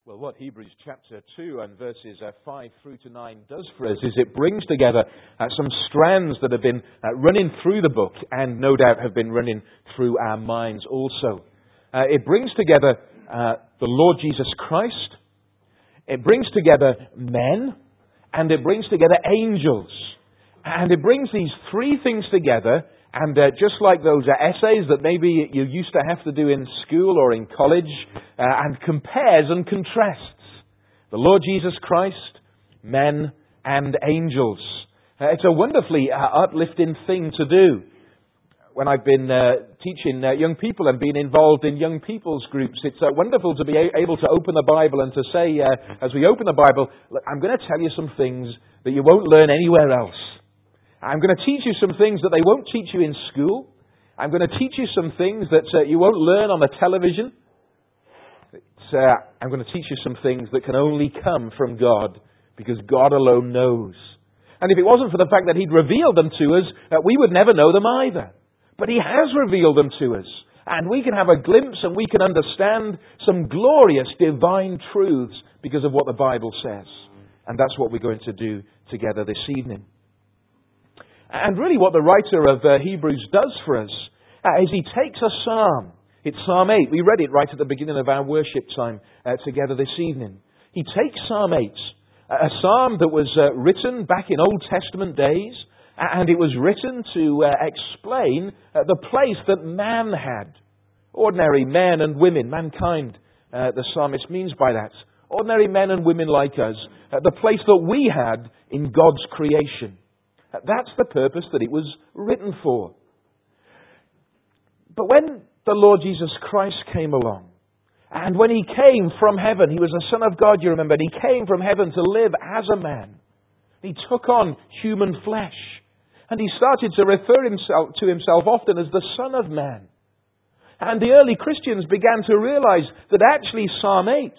Well, what Hebrews chapter 2 and verses 5 through to 9 does for us is it brings together some strands that have been running through the book and no doubt have been running through our minds also. It brings together the Lord Jesus Christ, it brings together men, and it brings together angels. And it brings these three things together, and just like those essays that maybe you used to have to do in school or in college, and compares and contrasts the Lord Jesus Christ, men, and angels. It's a wonderfully uplifting thing to do. When I've been teaching young people and been involved in young people's groups, it's wonderful to be able to open the Bible and to say, as we open the Bible, look, I'm going to tell you some things that you won't learn anywhere else. I'm going to teach you some things that they won't teach you in school. I'm going to teach you some things that you won't learn on the television. I'm going to teach you some things that can only come from God, because God alone knows. And if it wasn't for the fact that He'd revealed them to us, we would never know them either. But He has revealed them to us. And we can have a glimpse and we can understand some glorious divine truths because of what the Bible says. And that's what we're going to do together this evening. And really what the writer of Hebrews does for us is he takes a psalm. It's Psalm 8. We read it right at the beginning of our worship time together this evening. He takes Psalm 8, a psalm that was written back in Old Testament days, and it was written to explain the place that man had. Ordinary men and women, mankind, the psalmist means by that. Ordinary men and women like us, the place that we had in God's creation. That's the purpose that it was written for. But when the Lord Jesus Christ came along, and when He came from heaven, He was the Son of God, you remember, and He came from heaven to live as a man. He took on human flesh, and He started to refer to Himself often as the Son of Man. And the early Christians began to realize that actually Psalm 8,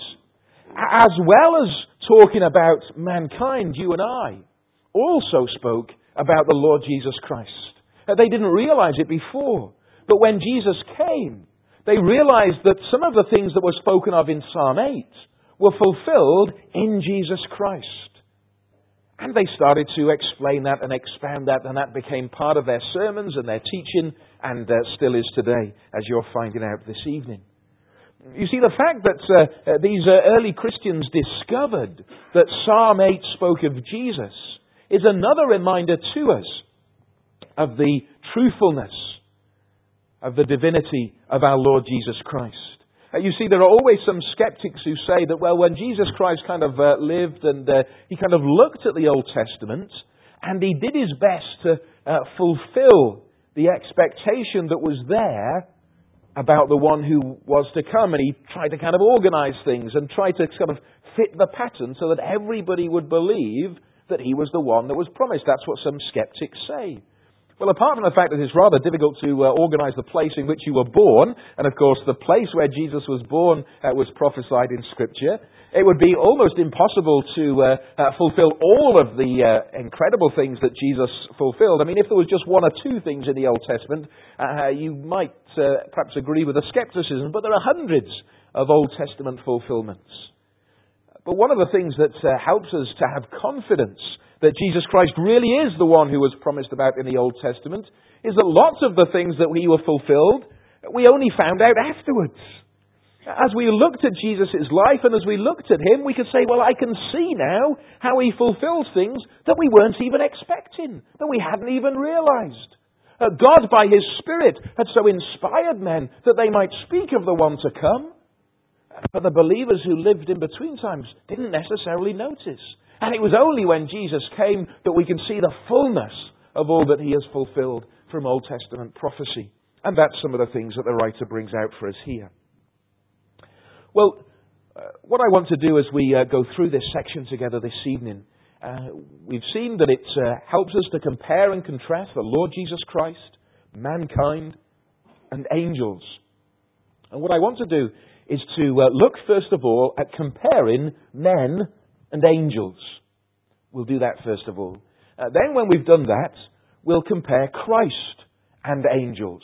as well as talking about mankind, you and I, also spoke about the Lord Jesus Christ. They didn't realize it before. But when Jesus came, they realized that some of the things that were spoken of in Psalm 8 were fulfilled in Jesus Christ. And they started to explain that and expand that, and that became part of their sermons and their teaching, and still is today, as you're finding out this evening. You see, the fact that these early Christians discovered that Psalm 8 spoke of Jesus is another reminder to us of the truthfulness of the divinity of our Lord Jesus Christ. You see, there are always some skeptics who say that, well, when Jesus Christ kind of lived and He kind of looked at the Old Testament and He did His best to fulfill the expectation that was there about the one who was to come, and He tried to kind of organize things and try to sort of fit the pattern so that everybody would believe that He was the one that was promised. That's what some skeptics say. Well, apart from the fact that it's rather difficult to organize the place in which you were born, and of course the place where Jesus was born was prophesied in Scripture, it would be almost impossible to fulfill all of the incredible things that Jesus fulfilled. I mean, if there was just one or two things in the Old Testament, you might perhaps agree with the skepticism, but there are hundreds of Old Testament fulfillments. But one of the things that helps us to have confidence that Jesus Christ really is the one who was promised about in the Old Testament is that lots of the things that He were fulfilled, we only found out afterwards. As we looked at Jesus' life and as we looked at Him, we could say, well, I can see now how He fulfills things that we weren't even expecting, that we hadn't even realized. God, by His Spirit, had so inspired men that they might speak of the one to come. But the believers who lived in between times didn't necessarily notice. And it was only when Jesus came that we can see the fullness of all that He has fulfilled from Old Testament prophecy. And that's some of the things that the writer brings out for us here. Well, what I want to do as we go through this section together this evening, we've seen that it helps us to compare and contrast the Lord Jesus Christ, mankind, and angels. And what I want to do is to look first of all at comparing men and angels. We'll do that first of all. Then when we've done that, we'll compare Christ and angels.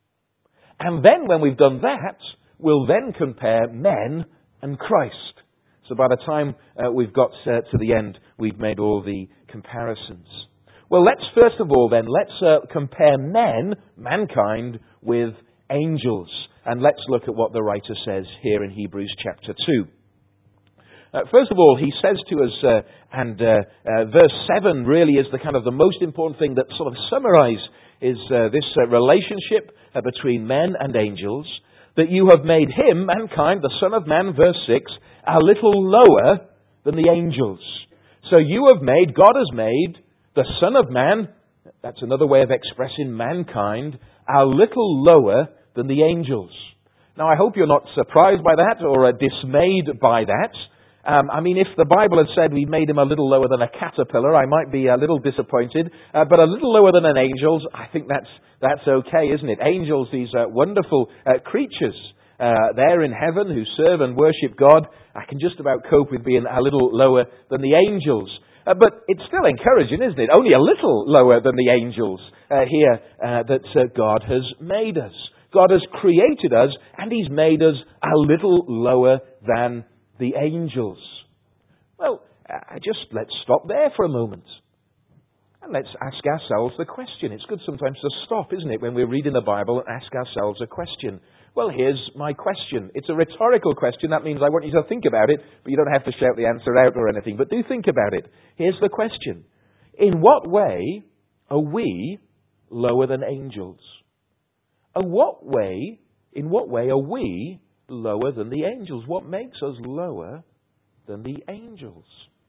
And then when we've done that, we'll then compare men and Christ. So by the time we've got to the end, we've made all the comparisons. Well, let's first of all then, let's compare mankind, with angels. And let's look at what the writer says here in Hebrews chapter 2. First of all, he says to us, verse 7 really is the most important thing that sort of summarizes this relationship between men and angels, that you have made him, mankind, the Son of Man, verse 6, a little lower than the angels. So God has made the Son of Man, that's another way of expressing mankind, a little lower than the angels. Now, I hope you're not surprised by that or dismayed by that. If the Bible had said we made him a little lower than a caterpillar, I might be a little disappointed. But a little lower than an angel, I think that's okay, isn't it? Angels, these wonderful creatures there in heaven who serve and worship God, I can just about cope with being a little lower than the angels. But it's still encouraging, isn't it? Only a little lower than the angels here that God has made us. God has created us, and He's made us a little lower than the angels. Well, let's stop there for a moment. And let's ask ourselves the question. It's good sometimes to stop, isn't it, when we're reading the Bible and ask ourselves a question. Well, here's my question. It's a rhetorical question. That means I want you to think about it, but you don't have to shout the answer out or anything. But do think about it. Here's the question. In what way are we lower than angels? In what way are we lower than the angels? What makes us lower than the angels?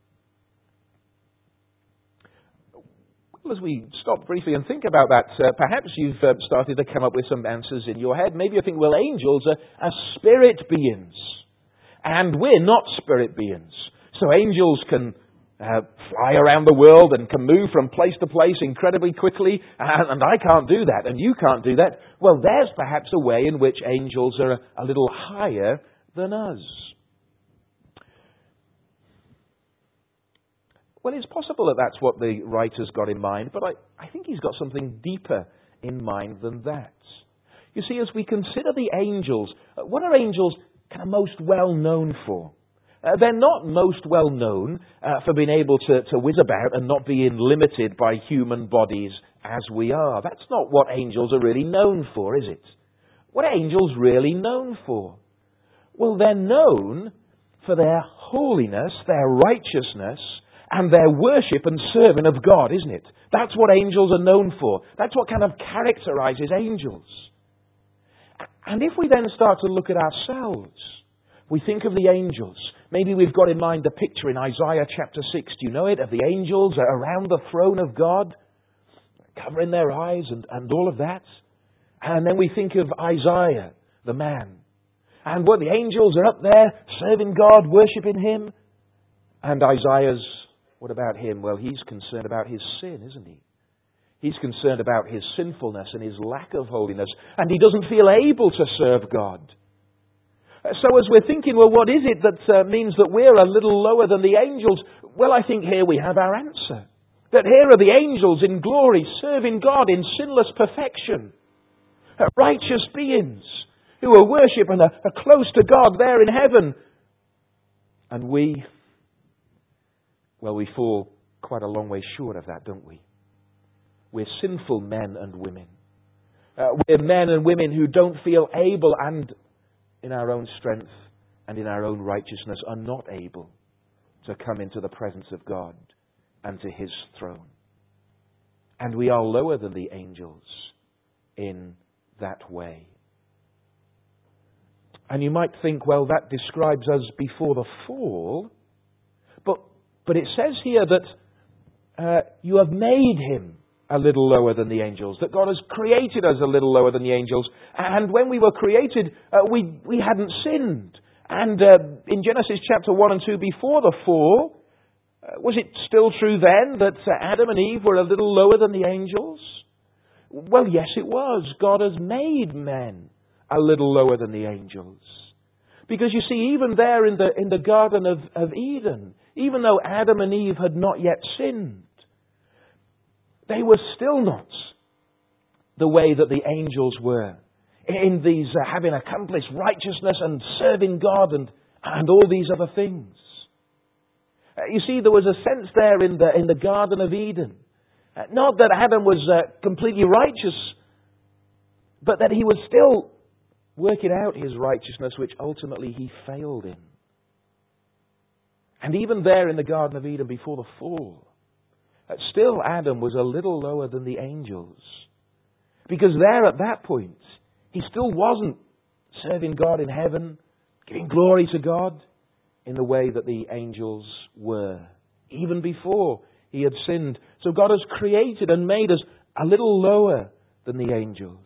Well, as we stop briefly and think about that, perhaps you've started to come up with some answers in your head. Maybe you think, well, angels are spirit beings, and we're not spirit beings. So angels can fly around the world and can move from place to place incredibly quickly, and I can't do that, and you can't do that. Well, there's perhaps a way in which angels are a little higher than us. Well, it's possible that that's what the writer's got in mind, but I think he's got something deeper in mind than that. You see, as we consider the angels, what are angels most well known for? They're not most well known for being able to whiz about and not being limited by human bodies as we are. That's not what angels are really known for, is it? What are angels really known for? Well, they're known for their holiness, their righteousness, and their worship and serving of God, isn't it? That's what angels are known for. That's what characterizes angels. And if we then start to look at ourselves, we think of the angels. Maybe we've got in mind the picture in Isaiah chapter 6, do you know it? Of the angels around the throne of God, covering their eyes and all of that. And then we think of Isaiah, the man. And the angels are up there serving God, worshipping Him. And Isaiah's, what about him? Well, he's concerned about his sin, isn't he? He's concerned about his sinfulness and his lack of holiness. And he doesn't feel able to serve God. So as we're thinking, well, what is it that means that we're a little lower than the angels? Well, I think here we have our answer. That here are the angels in glory, serving God in sinless perfection. Righteous beings who are worship and are close to God there in heaven. And we fall quite a long way short of that, don't we? We're sinful men and women. We're men and women who don't feel able and in our own strength and in our own righteousness are not able to come into the presence of God and to His throne. And we are lower than the angels in that way. And you might think, well, that describes us before the fall. But it says here that you have made Him a little lower than the angels. That God has created us a little lower than the angels. And when we were created, we hadn't sinned. And in Genesis chapter 1 and 2, before the fall, was it still true then that Adam and Eve were a little lower than the angels? Well, yes, it was. God has made men a little lower than the angels. Because you see, even there in the Garden of Eden, even though Adam and Eve had not yet sinned, they were still not the way that the angels were. In these having accomplished righteousness and serving God and all these other things. You see, there was a sense there in the Garden of Eden. Not that Adam was completely righteous, but that he was still working out his righteousness, which ultimately he failed in. And even there in the Garden of Eden before the fall, still Adam was a little lower than the angels. Because there at that point, he still wasn't serving God in heaven, giving glory to God in the way that the angels were, even before he had sinned. So God has created and made us a little lower than the angels.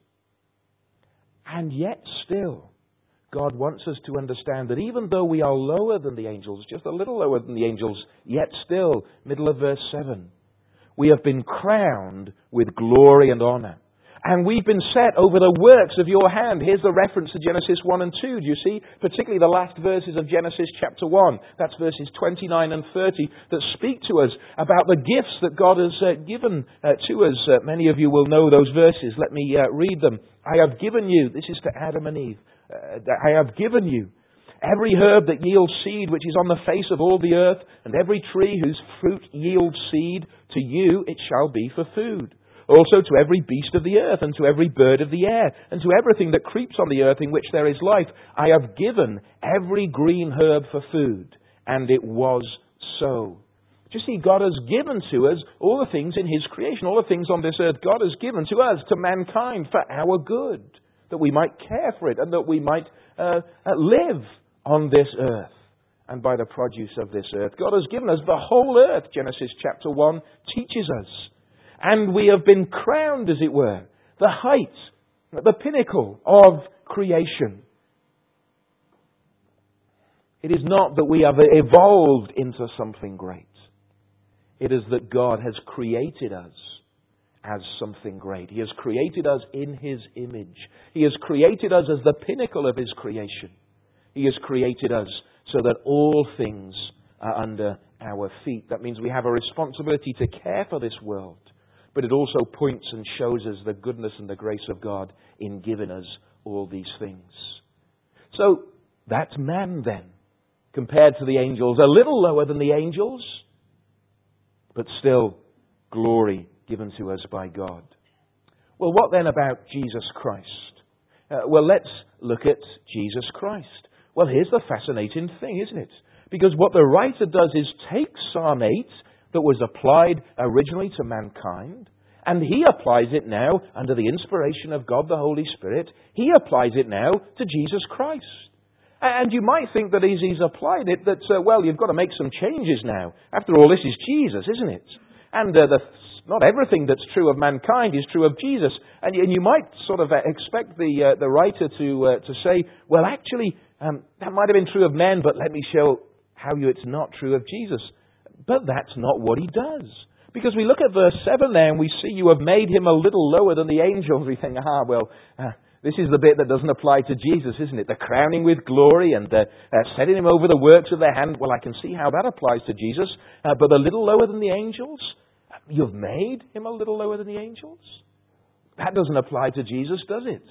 And yet still, God wants us to understand that even though we are lower than the angels, just a little lower than the angels, yet still, middle of verse 7, we have been crowned with glory and honor. And we've been set over the works of your hand. Here's the reference to Genesis 1 and 2. Do you see? Particularly the last verses of Genesis chapter 1. That's verses 29 and 30 that speak to us about the gifts that God has given to us. Many of you will know those verses. Let me read them. I have given you, this is to Adam and Eve, I have given you every herb that yields seed which is on the face of all the earth, and every tree whose fruit yields seed, to you it shall be for food. Also to every beast of the earth, and to every bird of the air, and to everything that creeps on the earth in which there is life, I have given every green herb for food. And it was so. Do you see, God has given to us all the things in His creation, all the things on this earth God has given to us, to mankind, for our good, that we might care for it, and that we might live on this earth, and by the produce of this earth. God has given us the whole earth, Genesis chapter 1 teaches us. And we have been crowned, as it were, the height, the pinnacle of creation. It is not that we have evolved into something great. It is that God has created us as something great. He has created us in His image. He has created us as the pinnacle of His creation. He has created us so that all things are under our feet. That means we have a responsibility to care for this world. But it also points and shows us the goodness and the grace of God in giving us all these things. So, that's man then, compared to the angels. A little lower than the angels, but still glory given to us by God. Well, what then about Jesus Christ? Well, let's look at Jesus Christ. Well, here's the fascinating thing, isn't it? Because what the writer does is take Psalm 8, that was applied originally to mankind, and he applies it now, under the inspiration of God the Holy Spirit, he applies it now to Jesus Christ. And you might think that as he's applied it, that, well, you've got to make some changes now. After all, this is Jesus, isn't it? And not everything that's true of mankind is true of Jesus. And you might sort of expect the writer to say, well, actually, that might have been true of men, but let me show how it's not true of Jesus. But that's not what he does. Because we look at verse 7 there and we see you have made him a little lower than the angels. We think, this is the bit that doesn't apply to Jesus, isn't it? The crowning with glory and setting him over the works of their hand. Well, I can see how that applies to Jesus. But a little lower than the angels? You've made him a little lower than the angels? That doesn't apply to Jesus, does it?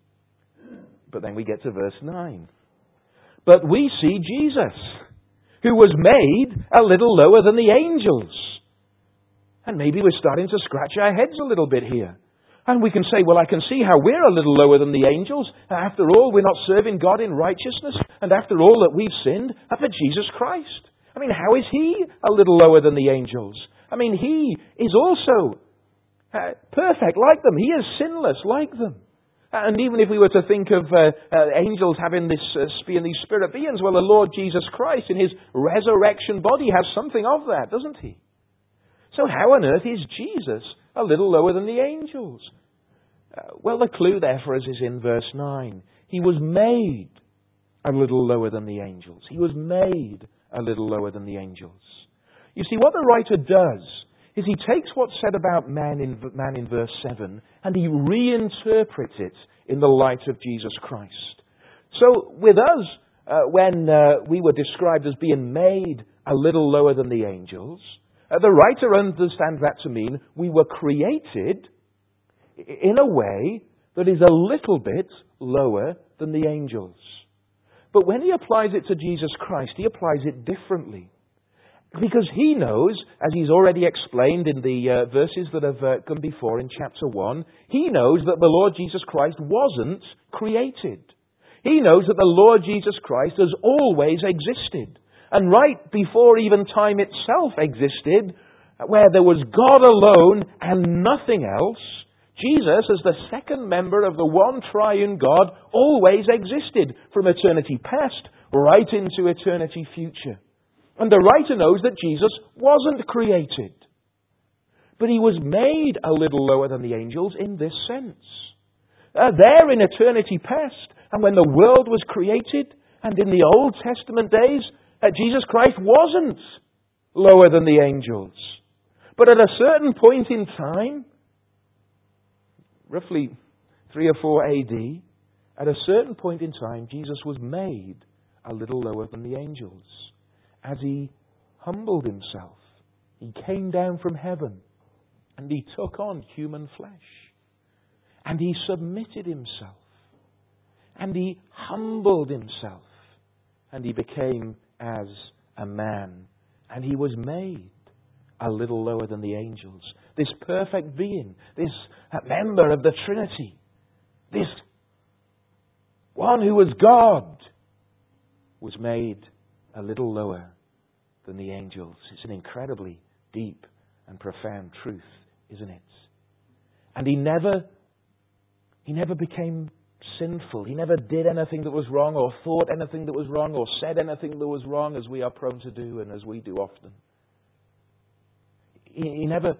But then we get to verse 9. But we see Jesus, who was made a little lower than the angels. And maybe we're starting to scratch our heads a little bit here. And we can say, well, I can see how we're a little lower than the angels. After all, we're not serving God in righteousness. And after all that we've sinned, but Jesus Christ. I mean, how is He a little lower than the angels? I mean, He is also perfect like them. He is sinless like them. And even if we were to think of angels having these spirit beings, well, the Lord Jesus Christ in His resurrection body has something of that, doesn't He? So how on earth is Jesus a little lower than the angels? Well, the clue there for us is in verse 9. He was made a little lower than the angels. He was made a little lower than the angels. You see, what the writer does is he takes what's said about man in verse 7 and he reinterprets it in the light of Jesus Christ. So with us, when we were described as being made a little lower than the angels, the writer understands that to mean we were created in a way that is a little bit lower than the angels. But when he applies it to Jesus Christ, he applies it differently. Because he knows, as he's already explained in the verses that have come before in chapter 1, he knows that the Lord Jesus Christ wasn't created. He knows that the Lord Jesus Christ has always existed. And right before even time itself existed, where there was God alone and nothing else, Jesus, as the second member of the one triune God, always existed from eternity past right into eternity future. And the writer knows that Jesus wasn't created. But he was made a little lower than the angels in this sense. There in eternity past, and when the world was created, and in the Old Testament days, Jesus Christ wasn't lower than the angels. But at a certain point in time, roughly 3 or 4 AD, at a certain point in time, Jesus was made a little lower than the angels. As he humbled himself, he came down from heaven, and he took on human flesh. And he submitted himself. And he humbled himself. And he became as a man. And he was made a little lower than the angels. This perfect being, this member of the Trinity, this one who was God, was made a little lower than the angels. It's an incredibly deep and profound truth, isn't it? And he never became sinful. He never did anything that was wrong, or thought anything that was wrong, or said anything that was wrong, as we are prone to do and as we do often. He never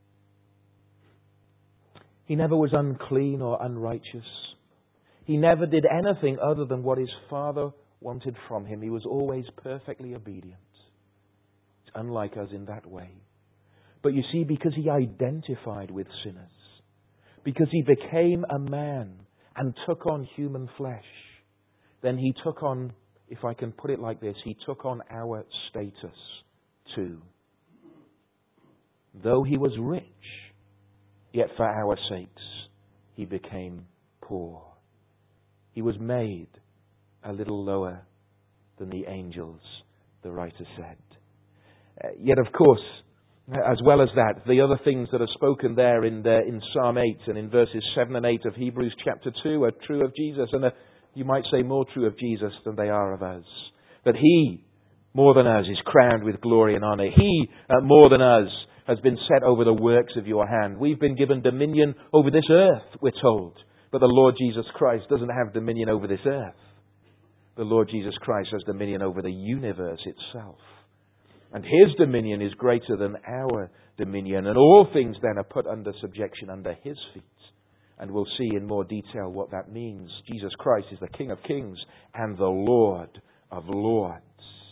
was unclean or unrighteous. He never did anything other than what his Father wanted from him. He was always perfectly obedient. It's unlike us in that way. But you see, because he identified with sinners, because he became a man and took on human flesh, then he took on, if I can put it like this, he took on our status too. Though he was rich, yet for our sakes he became poor. He was made a little lower than the angels, the writer said. Yet, of course, as well as that, the other things that are spoken there in Psalm 8 and in verses 7 and 8 of Hebrews chapter 2 are true of Jesus, and you might say more true of Jesus than they are of us. That he, more than us, is crowned with glory and honor. He, more than us, has been set over the works of your hand. We've been given dominion over this earth, we're told. But the Lord Jesus Christ doesn't have dominion over this earth. The Lord Jesus Christ has dominion over the universe itself. And his dominion is greater than our dominion. And all things then are put under subjection under his feet. And we'll see in more detail what that means. Jesus Christ is the King of kings and the Lord of lords.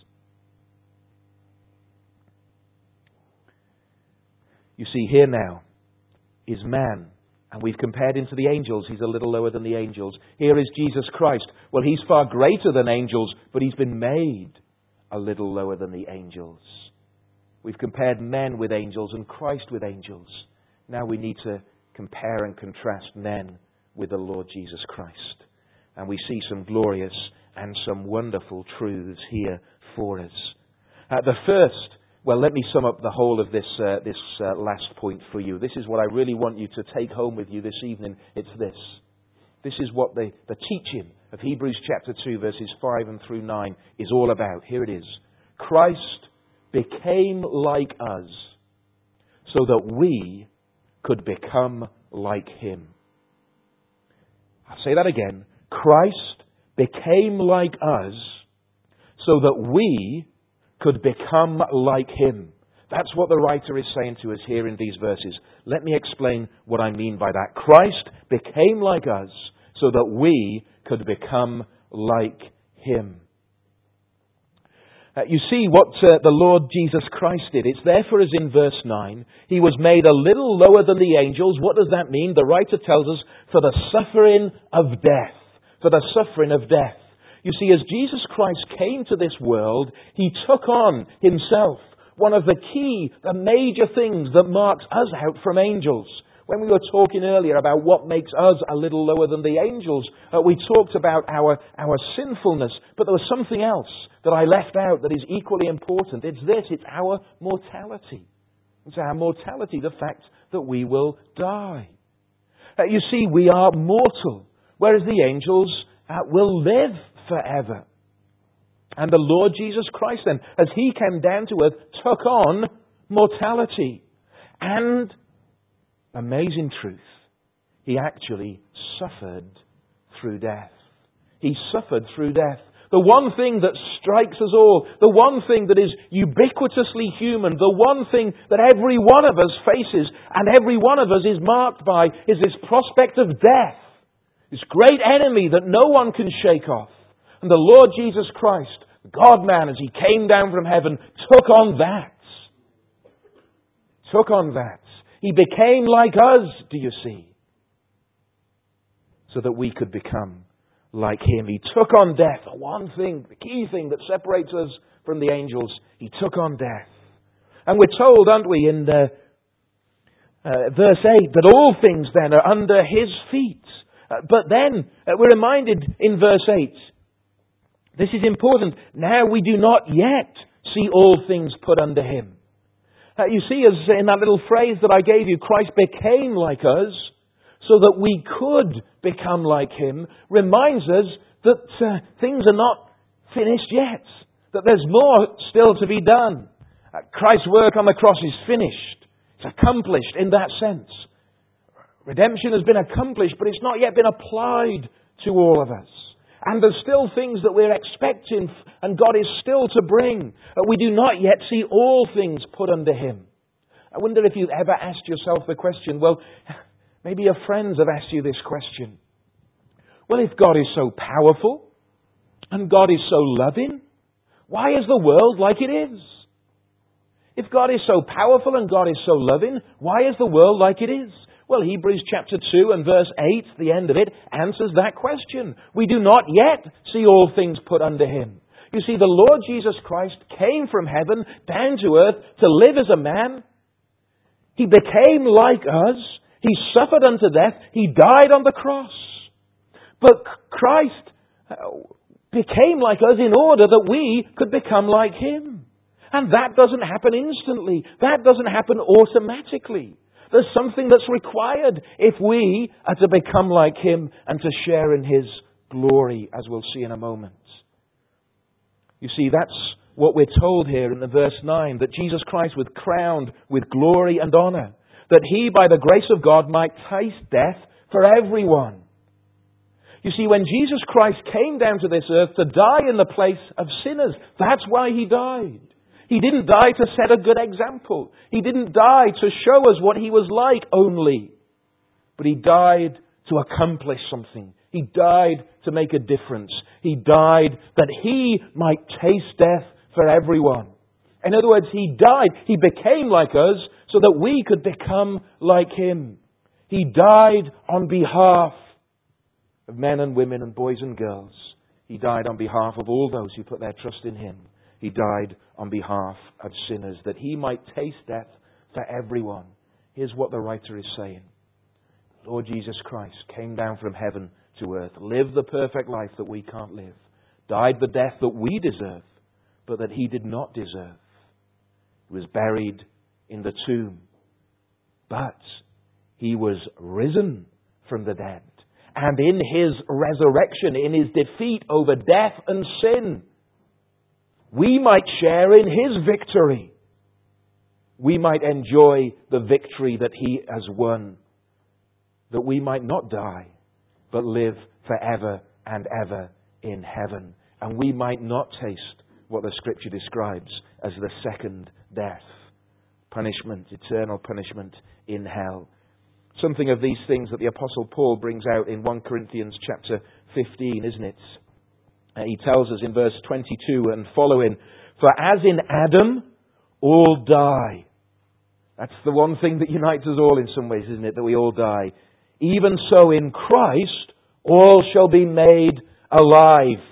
You see, here now is man. And we've compared him to the angels. He's a little lower than the angels. Here is Jesus Christ. Well, he's far greater than angels, but he's been made a little lower than the angels. We've compared men with angels and Christ with angels. Now we need to compare and contrast men with the Lord Jesus Christ. And we see some glorious and some wonderful truths here for us. The first, well, let me sum up the whole of this last point for you. This is what I really want you to take home with you this evening. It's this. This is what the teaching of Hebrews chapter 2, verses 5 and through 9 is all about. Here it is. Christ became like us so that we could become like him. I'll say that again. Christ became like us so that we could become like him. That's what the writer is saying to us here in these verses. Let me explain what I mean by that. Christ became like us so that we could become like him. You see what the Lord Jesus Christ did. It's there for us in verse 9. He was made a little lower than the angels. What does that mean? The writer tells us, for the suffering of death. For the suffering of death. You see, as Jesus Christ came to this world, he took on himself one of the major things that marks us out from angels. When we were talking earlier about what makes us a little lower than the angels, we talked about our sinfulness, but there was something else that I left out that is equally important. It's this, it's our mortality. It's our mortality, the fact that we will die. You see, we are mortal, whereas the angels will live forever. And the Lord Jesus Christ then, as He came down to earth, took on mortality. And, amazing truth, He actually suffered through death. He suffered through death. The one thing that strikes us all, the one thing that is ubiquitously human, the one thing that every one of us faces and every one of us is marked by is this prospect of death. This great enemy that no one can shake off. And the Lord Jesus Christ, God-man, as He came down from heaven, took on that. Took on that. He became like us, do you see? So that we could become like Him. He took on death. The one thing, the key thing that separates us from the angels. He took on death. And we're told, aren't we, in verse 8, that all things then are under His feet. But then we're reminded in verse 8, this is important, now we do not yet see all things put under Him. You see, as in that little phrase that I gave you, Christ became like us so that we could become like Him, reminds us that things are not finished yet, that there's more still to be done. Christ's work on the cross is finished. It's accomplished in that sense. Redemption has been accomplished, but it's not yet been applied to all of us. And there's still things that we're expecting, and God is still to bring. We do not yet see all things put under Him. I wonder if you've ever asked yourself the question, well, maybe your friends have asked you this question. Well, if God is so powerful, and God is so loving, why is the world like it is? If God is so powerful and God is so loving, why is the world like it is? Well, Hebrews chapter 2 and verse 8, the end of it, answers that question. We do not yet see all things put under Him. You see, the Lord Jesus Christ came from heaven down to earth to live as a man. He became like us. He suffered unto death. He died on the cross. But Christ became like us in order that we could become like Him. And that doesn't happen instantly. That doesn't happen automatically. There's something that's required if we are to become like Him and to share in His glory, as we'll see in a moment. You see, that's what we're told here in the verse 9, that Jesus Christ was crowned with glory and honor, that He, by the grace of God, might taste death for everyone. You see, when Jesus Christ came down to this earth to die in the place of sinners, that's why He died. He didn't die to set a good example. He didn't die to show us what He was like only. But He died to accomplish something. He died to make a difference. He died that He might taste death for everyone. In other words, He died. He became like us so that we could become like Him. He died on behalf of men and women and boys and girls. He died on behalf of all those who put their trust in Him. He died on behalf of sinners, that He might taste death for everyone. Here's what the writer is saying. Lord Jesus Christ came down from heaven to earth, lived the perfect life that we can't live, died the death that we deserve, but that He did not deserve. He was buried in the tomb, but He was risen from the dead. And in His resurrection, in His defeat over death and sin, we might share in His victory. We might enjoy the victory that He has won. That we might not die, but live forever and ever in heaven. And we might not taste what the Scripture describes as the second death. Punishment, eternal punishment in hell. Something of these things that the Apostle Paul brings out in 1 Corinthians chapter 15, isn't it? He tells us in verse 22 and following, for as in Adam all die. That's the one thing that unites us all in some ways, isn't it? That we all die. Even so in Christ all shall be made alive.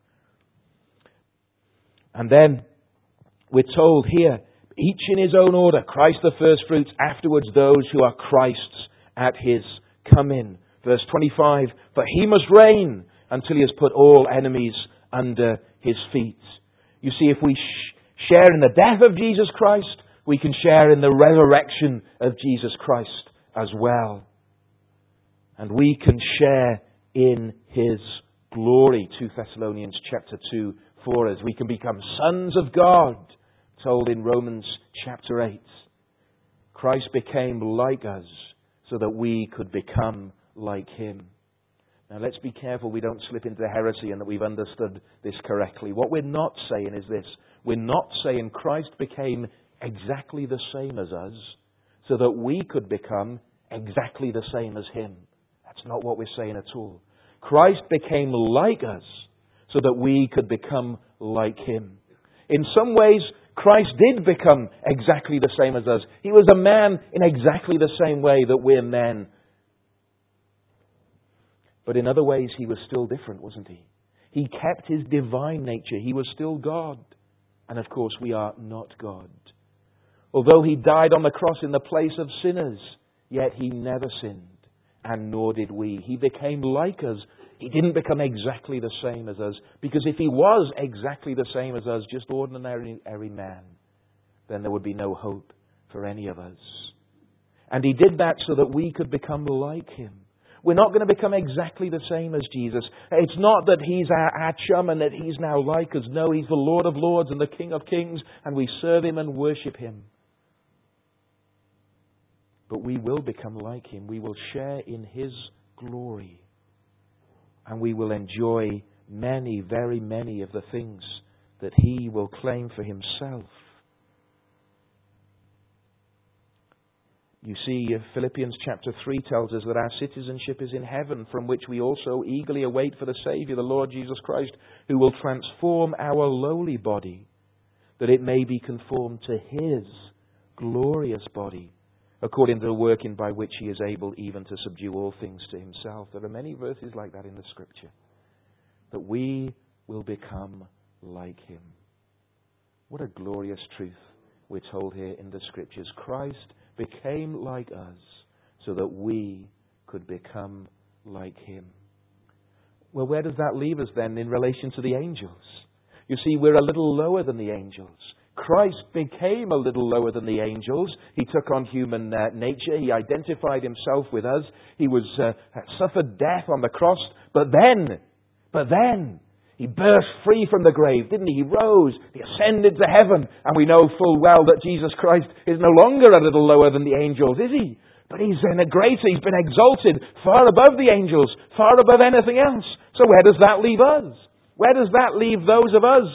And then we're told here, each in his own order, Christ the first fruits, afterwards those who are Christ's. at His coming. Verse 25, for He must reign until He has put all enemies under His feet. You see, if we share in the death of Jesus Christ, we can share in the resurrection of Jesus Christ as well. And we can share in His glory. 2 Thessalonians chapter 2 for us. We can become sons of God, told in Romans chapter 8. Christ became like us so that we could become like Him. Now let's be careful we don't slip into heresy and that we've understood this correctly. What we're not saying is this. We're not saying Christ became exactly the same as us so that we could become exactly the same as Him. That's not what we're saying at all. Christ became like us so that we could become like Him. In some ways, Christ did become exactly the same as us. He was a man in exactly the same way that we're men. But in other ways, He was still different, wasn't He? He kept His divine nature. He was still God. And of course, we are not God. Although He died on the cross in the place of sinners, yet He never sinned, and nor did we. He became like us. He didn't become exactly the same as us, because if He was exactly the same as us, just ordinary man, then there would be no hope for any of us. And He did that so that we could become like Him. We're not going to become exactly the same as Jesus. It's not that He's our chum and that He's now like us. No, He's the Lord of Lords and the King of Kings, and we serve Him and worship Him. But we will become like Him. We will share in His glory. And we will enjoy many, very many of the things that He will claim for Himself. You see, Philippians chapter 3 tells us that our citizenship is in heaven, from which we also eagerly await for the Saviour, the Lord Jesus Christ, who will transform our lowly body, that it may be conformed to His glorious body, according to the working by which He is able even to subdue all things to Himself. There are many verses like that in the Scripture, that we will become like Him. What a glorious truth we're told here in the Scriptures. Christ became like us so that we could become like Him. Well, where does that leave us then in relation to the angels? You see, we're a little lower than the angels. Christ became a little lower than the angels. He took on human nature. He identified Himself with us. He suffered death on the cross. But then, He burst free from the grave, didn't He? He rose. He ascended to heaven. And we know full well that Jesus Christ is no longer a little lower than the angels, is He? But He's in a greater. He's been exalted far above the angels, far above anything else. So where does that leave us? Where does that leave those of us?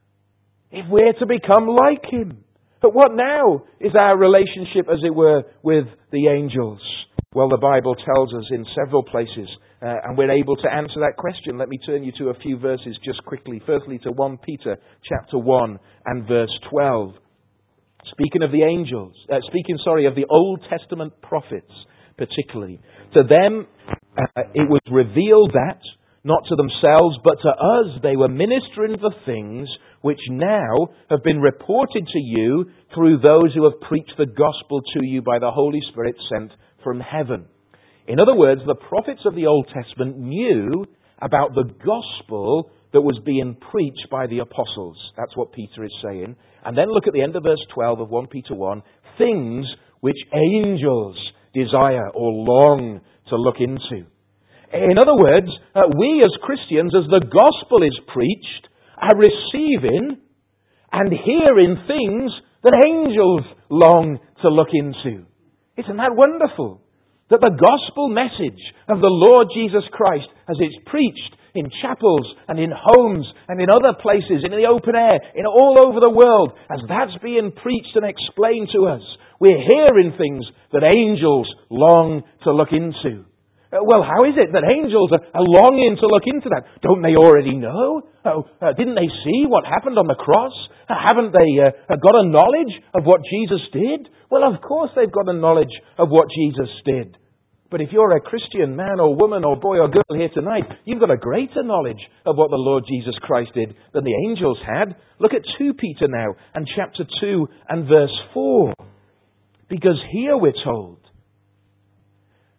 If we're to become like Him. But what now is our relationship, as it were, with the angels? Well, the Bible tells us in several places, and we're able to answer that question. Let me turn you to a few verses just quickly. Firstly, to 1 Peter chapter 1 and verse 12. Speaking of the angels, of the Old Testament prophets particularly. To them it was revealed that, not to themselves, but to us they were ministering the things which now have been reported to you through those who have preached the gospel to you by the Holy Spirit sent from heaven. In other words, the prophets of the Old Testament knew about the gospel that was being preached by the apostles. That's what Peter is saying. And then look at the end of verse 12 of 1 Peter 1. Things which angels desire or long to look into. In other words, we as Christians, as the gospel is preached, are receiving and hearing things that angels long to look into. Isn't that wonderful? That the gospel message of the Lord Jesus Christ, as it's preached in chapels and in homes and in other places, in the open air, in all over the world, as that's being preached and explained to us, we're hearing things that angels long to look into. Well, how is it that angels are longing to look into that? Don't they already know? Didn't they see what happened on the cross? Haven't they got a knowledge of what Jesus did? Well, of course they've got a knowledge of what Jesus did. But if you're a Christian man or woman or boy or girl here tonight, you've got a greater knowledge of what the Lord Jesus Christ did than the angels had. Look at 2 Peter now and chapter 2 and verse 4. Because here we're told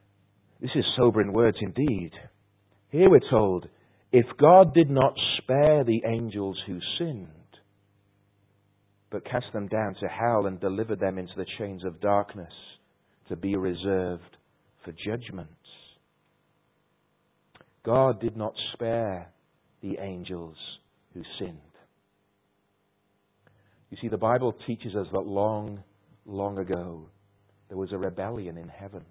This is sobering words indeed. Here we're told, if God did not spare the angels who sinned, but cast them down to hell and delivered them into the chains of darkness to be reserved for judgment. God did not spare the angels who sinned. You see, the Bible teaches us that long, long ago, there was a rebellion in heaven.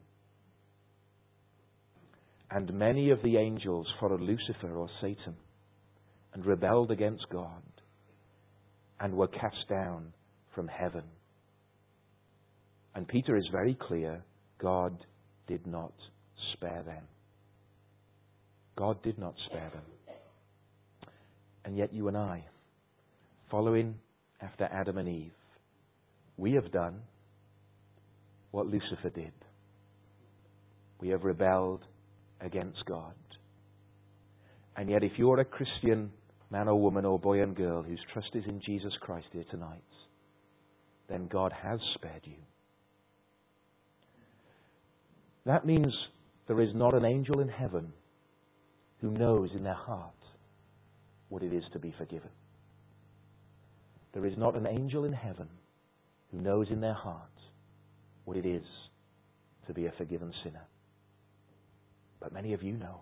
And many of the angels followed Lucifer or Satan and rebelled against God and were cast down from heaven. And Peter is very clear, God did not spare them. God did not spare them. And yet you and I, following after Adam and Eve, we have done what Lucifer did. We have rebelled against God. And yet if you're a Christian man or woman or boy and girl whose trust is in Jesus Christ here tonight, then God has spared you. That means there is not an angel in heaven who knows in their heart what it is to be forgiven. There is not an angel in heaven who knows in their heart what it is to be a forgiven sinner. But many of you know.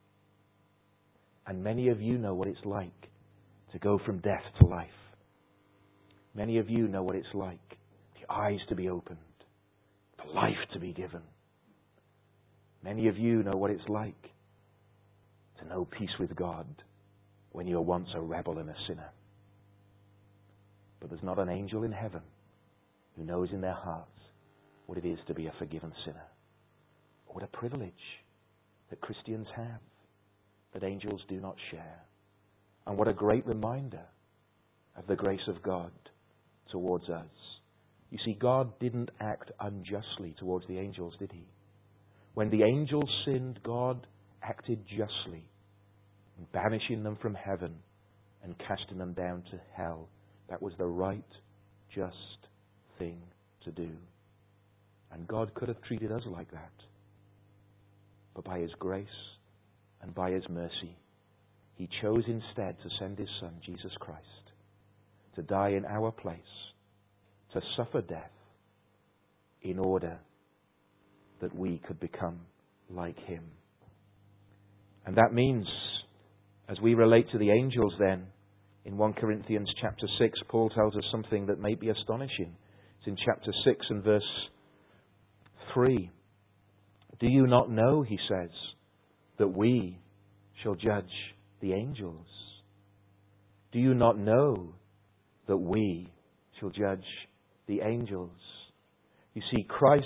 And many of you know what it's like to go from death to life. Many of you know what it's like, the eyes to be opened, the life to be given. Many of you know what it's like to know peace with God when you were once a rebel and a sinner. But there's not an angel in heaven who knows in their hearts what it is to be a forgiven sinner. What a privilege that Christians have that angels do not share. And what a great reminder of the grace of God towards us. You see, God didn't act unjustly towards the angels, did He? When the angels sinned, God acted justly, banishing them from heaven and casting them down to hell. That was the right, just thing to do. And God could have treated us like that. But by His grace and by His mercy, He chose instead to send His Son, Jesus Christ, to die in our place, to suffer death, in order that we could become like Him. And that means, as we relate to the angels then, in 1 Corinthians chapter 6, Paul tells us something that may be astonishing. It's in chapter 6 and verse 3. Do you not know, he says, that we shall judge the angels? Do you not know that we shall judge the angels? You see, Christ,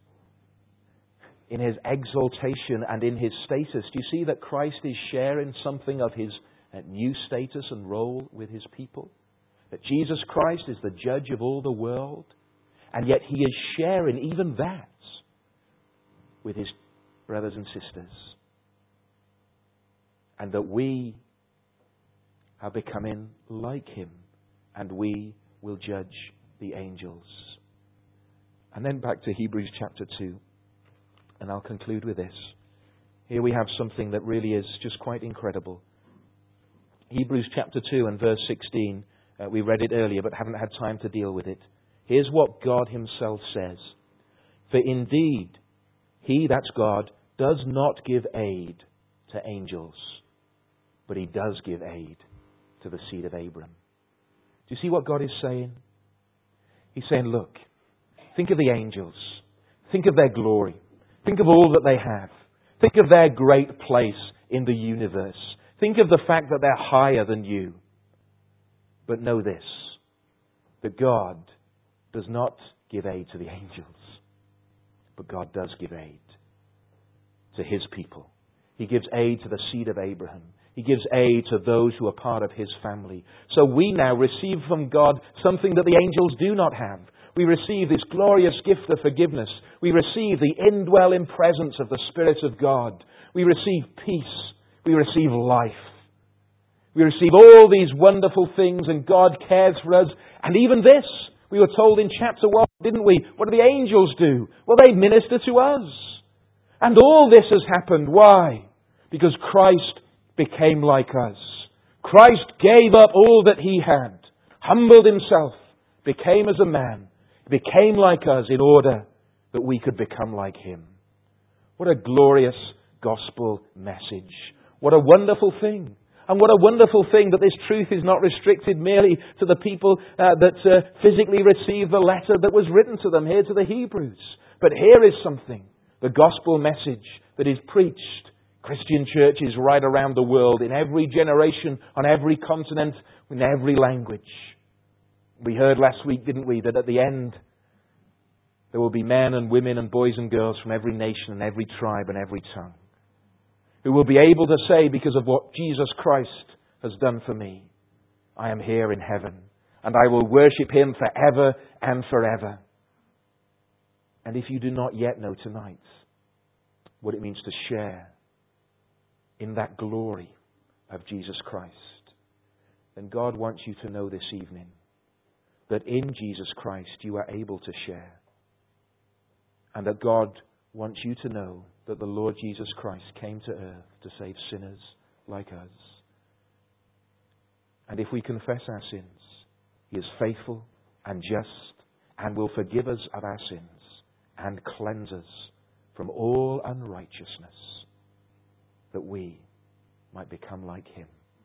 in His exaltation and in His status, do you see that Christ is sharing something of His new status and role with His people? That Jesus Christ is the judge of all the world, and yet He is sharing even that with His brothers and sisters. And that we are becoming like Him, and we will judge the angels. And then back to Hebrews chapter 2, and I'll conclude with this. Here we have something that really is just quite incredible. Hebrews chapter 2 and verse 16, we read it earlier but haven't had time to deal with it. Here's what God Himself says. For indeed, He, that's God, does not give aid to angels, but He does give aid to the seed of Abraham. Do you see what God is saying? He's saying, look, think of the angels. Think of their glory. Think of all that they have. Think of their great place in the universe. Think of the fact that they're higher than you. But know this, that God does not give aid to the angels, but God does give aid to His people. He gives aid to the seed of Abraham. He gives aid to those who are part of His family. So we now receive from God something that the angels do not have. We receive this glorious gift of forgiveness. We receive the indwelling presence of the Spirit of God. We receive peace. We receive life. We receive all these wonderful things, and God cares for us. And even this, we were told in chapter 1, didn't we? What do the angels do? Well, they minister to us. And all this has happened. Why? Because Christ became like us. Christ gave up all that He had, humbled Himself, became as a man, became like us in order that we could become like Him. What a glorious gospel message. What a wonderful thing. And what a wonderful thing that this truth is not restricted merely to the people that physically received the letter that was written to them here, to the Hebrews. But here is something, the gospel message that is preached. Christian churches right around the world, in every generation, on every continent, in every language. We heard last week, didn't we, that at the end there will be men and women and boys and girls from every nation and every tribe and every tongue, who will be able to say, because of what Jesus Christ has done for me, I am here in heaven, and I will worship Him forever and forever. And if you do not yet know tonight what it means to share in that glory of Jesus Christ, then God wants you to know this evening that in Jesus Christ you are able to share. And that God wants you to know that the Lord Jesus Christ came to earth to save sinners like us. And if we confess our sins, He is faithful and just and will forgive us of our sins and cleanse us from all unrighteousness, that we might become like Him.